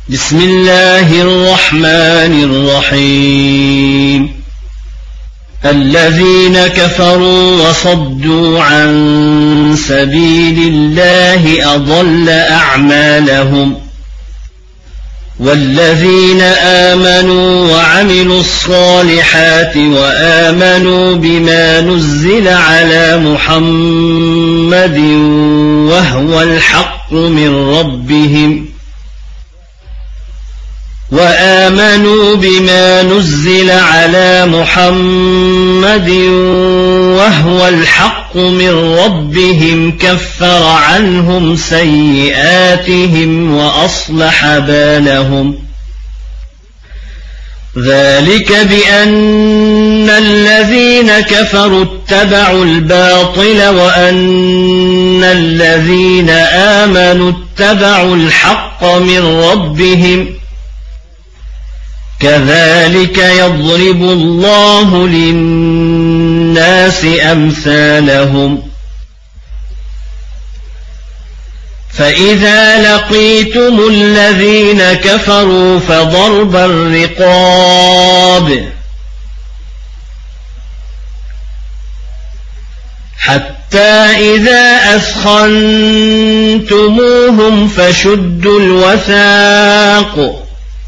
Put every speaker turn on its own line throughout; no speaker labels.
بسم الله الرحمن الرحيم الذين كفروا وصدوا عن سبيل الله أضل أعمالهم والذين آمنوا وعملوا الصالحات وآمنوا بما نزل على محمد وهو الحق من ربهم كفر عنهم سيئاتهم وأصلح بالهم ذلك بأن الذين كفروا اتبعوا الباطل وأن الذين آمنوا اتبعوا الحق من ربهم كذلك يضرب الله للناس أمثالهم فإذا لقيتم الذين كفروا فضرب الرقاب حتى إذا أثخنتموهم فشدوا الوثاق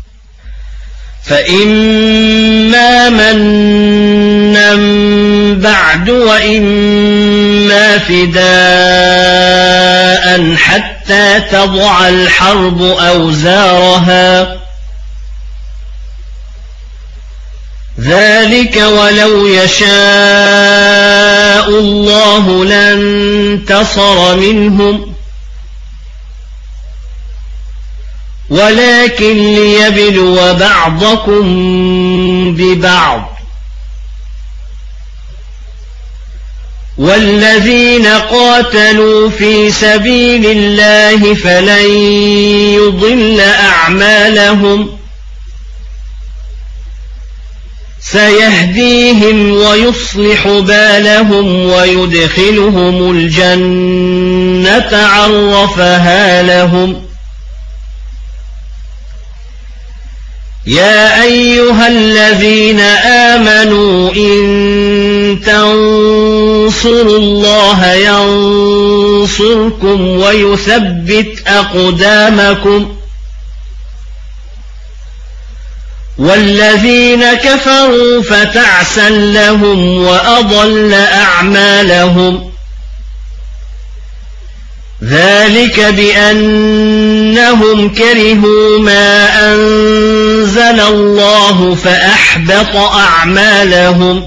فإما منا بعد وإما فداء حتى تضع الحرب أوزارها ذلك ولو يشاء الله لانتصر منهم ولكن ليبلو بعضكم ببعض والذين قاتلوا في سبيل الله فلن يضل أعمالهم سيهديهم ويصلح بالهم ويدخلهم الجنة عرفها لهم يا أيها الذين آمنوا إن تنصروا الله ينصركم ويثبت أقدامكم والذين كفروا فتعسا لهم وأضل أعمالهم ذلك بأنهم كرهوا ما أنزل الله فأحبط أعمالهم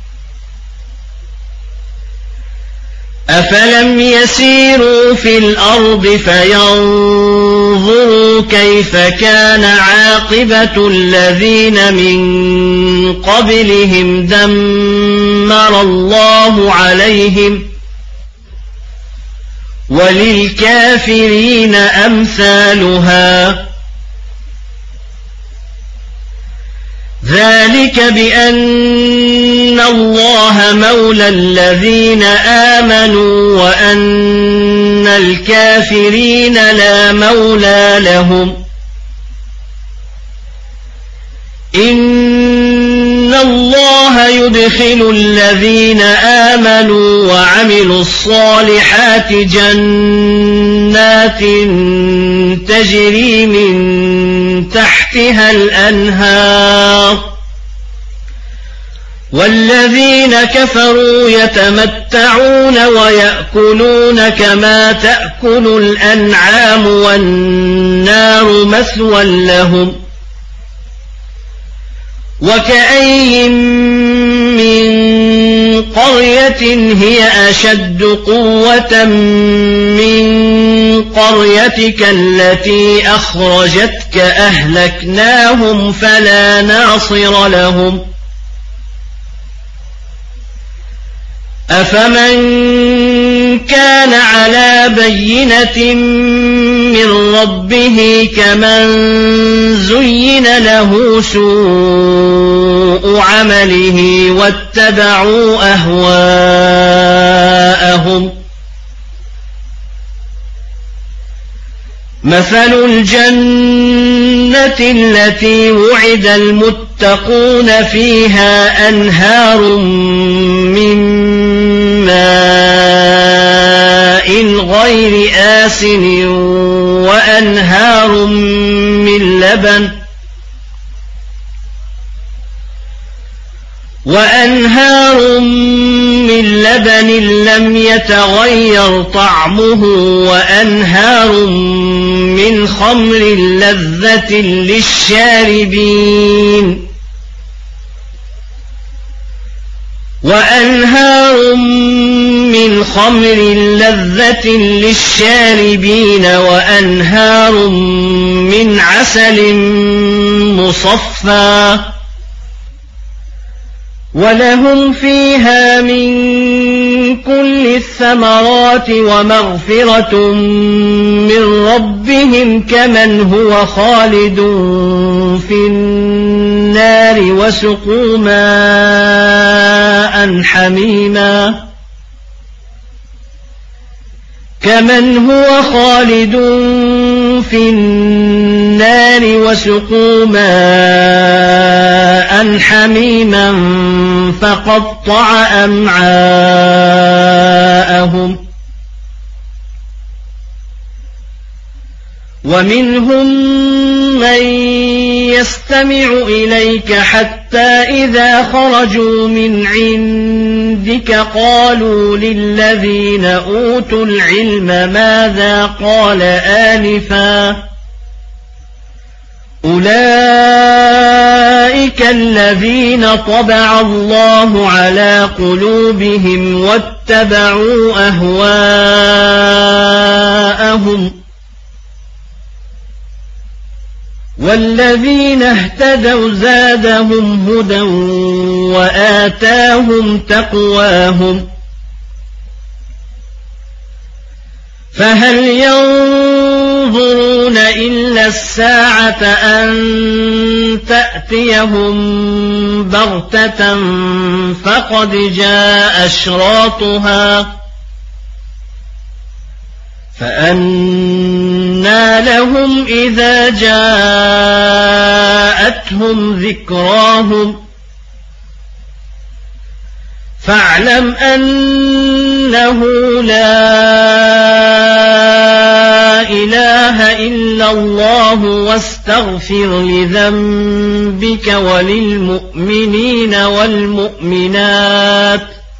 أفلم يسيروا في الأرض فينظروا كيف كان عاقبة الذين من قبلهم دمر الله عليهم وللكافرين أمثالها ذلك بأن الله مولى الذين آمنوا وأن الكافرين لا مولى لهم إن الله يدخل الذين آمنوا وعملوا الصالحات جنات تجري من تحتها الأنهار والذين كفروا يتمتعون ويأكلون كما تأكل الأنعام والنار مثوى لهم وكأين من قرية هي أشد قوة من قريتك التي أخرجتك أهلكناهم فلا ناصر لهم أفمن كان على بينة من ربه كمن زين له سوء عمله واتبعوا أهواءهم مثل الجنة الجنة التي وعد المتقون فيها أنهار من ماء غير آسن وأنهار من لبن لم يتغير طعمه وأنهار من خمر لذة للشاربين وأنهار من عسل مصفى ولهم فيها من كل الثمرات ومغفرة من ربهم كمن هو خالد في النار وسقوا ماء حميما فقطع أمعاءهم ومنهم من يستمع إليك حتى إذا خرجوا من عندك قالوا للذين أوتوا العلم ماذا قال آنفا أولئك الذين طبع الله على قلوبهم واتبعوا أهواءهم والذين اهتدوا زادهم هدى وآتاهم تقواهم فهل ينظرون إلا الساعة أن تأتيهم بغتة فقد جاء أشراطها فأنى لهم إذا جاءتهم ذكراهم فاعلم أنه لا إله إلا الله واستغفر لذنبك وللمؤمنين والمؤمنات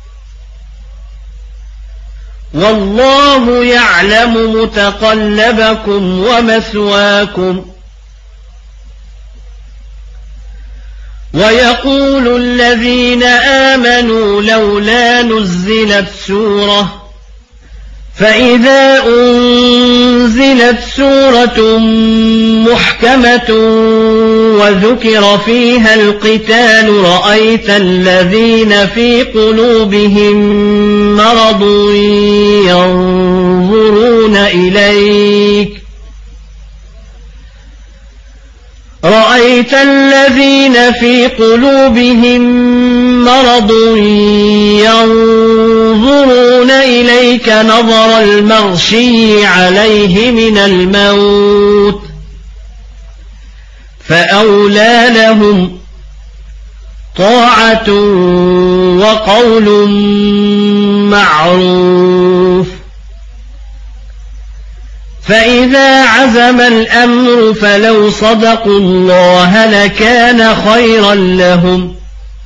والله يعلم متقلبكم ومثواكم ويقول الذين آمنوا لولا نزلت سورة فإذا أنزلت سورة محكمة وذكر فيها القتال رأيت الذين في قلوبهم مرض ينظرون إليك نظر المغشي عليه من الموت فأولى لهم طاعة وقول معروف فإذا عزم الأمر فلو صدقوا الله لكان خيرا لهم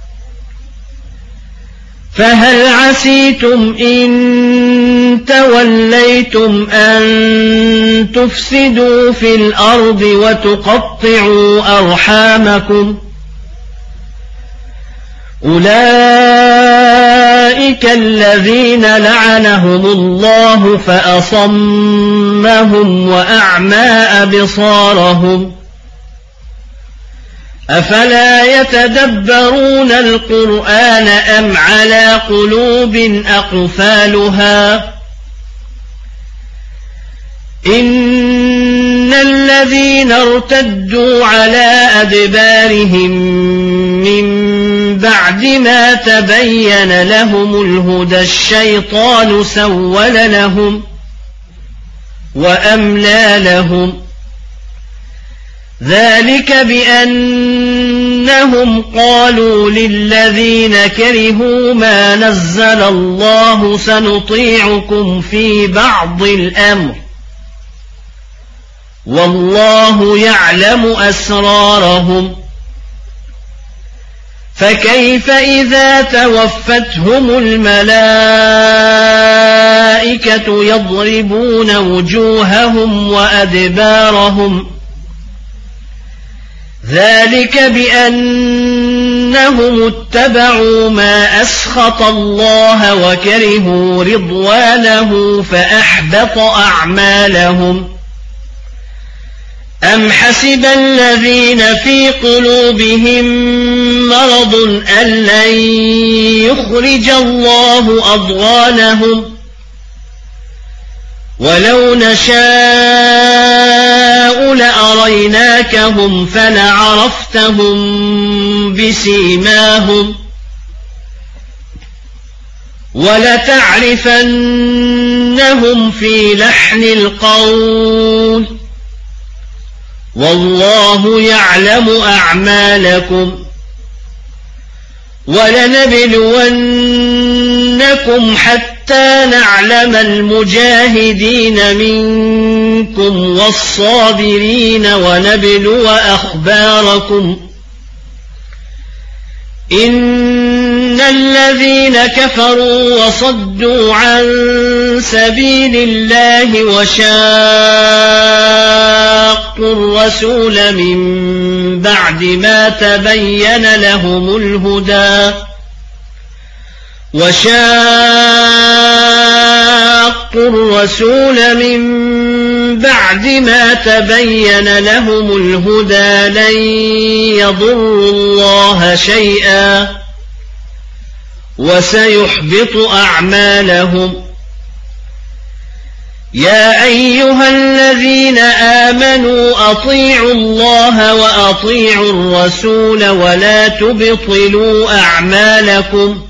فهل عسيتم إن توليتم أن تفسدوا في الأرض وتقطعوا أرحامكم أولئك الذين لعنهم الله فأصمهم وأعمى أبصارهم أفلا يتدبرون القرآن أم على قلوب أقفالها إن الذين ارتدوا على أدبارهم من بعد ما تبين لهم الهدى الشيطان سول لهم وأملى لهم ذلك بأنهم قالوا للذين كرهوا ما نزل الله سنطيعكم في بعض الأمر والله يعلم أسرارهم فكيف إذا توفتهم الملائكة يضربون وجوههم وأدبارهم ذلك بأنهم اتبعوا ما أسخط الله وكرهوا رضوانه فأحبط أعمالهم أم حسب الذين في قلوبهم مرض أن لن يخرج الله أضغانهم ولو نشاء لأريناكهم فلعرفتهم بسيماهم ولتعرفنهم في لحن القول والله يعلم أعمالكم ولنبلونكم حتى نعلم المجاهدين منكم والصابرين ونبلو أخباركم إن الذين كفروا وصدوا عن سبيل الله وشاقوا الرسول من بعد ما تبين لهم الهدى لن يضروا الله شيئا وسيحبط أعمالهم يا أيها الذين آمنوا أطيعوا الله وأطيعوا الرسول ولا تبطلوا أعمالكم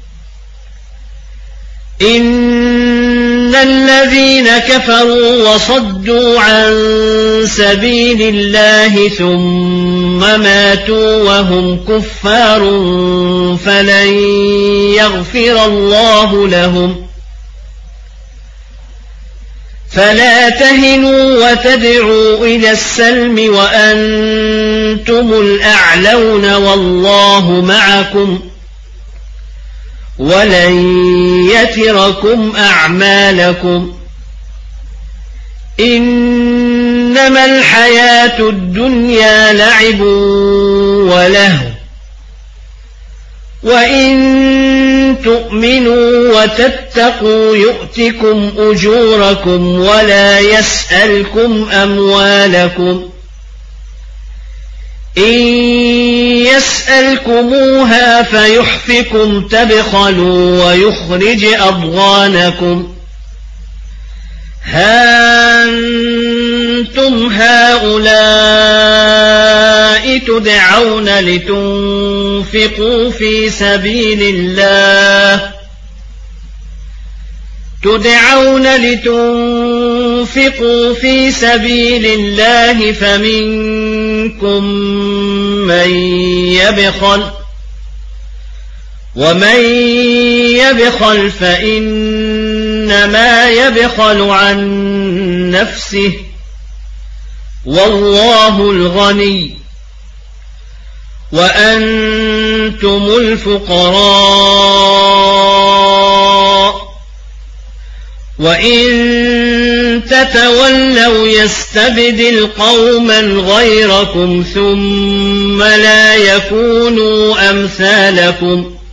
إن الذين كفروا وصدوا عن سبيل الله ثم ماتوا وهم كفار فلن يغفر الله لهم فلا تهنوا وتدعوا إلى السلم وأنتم الأعلون والله معكم ولن يتركم أعمالكم إنما الحياة الدنيا لعب ولهو وإن تؤمنوا وتتقوا يؤتكم أجوركم ولا يسألكم أموالكم إن يسألكموها فيحفكم تبخلوا ويخرج أضغانكم ها أنتم هؤلاء تدعون لتنفقوا في سبيل الله فمنكم من يبخل ومن يبخل فإنما يبخل عن نفسه والله الغني وأنتم الفقراء وإن تتولوا يستبدل قوما غيركم ثم لا يكونوا أمثالكم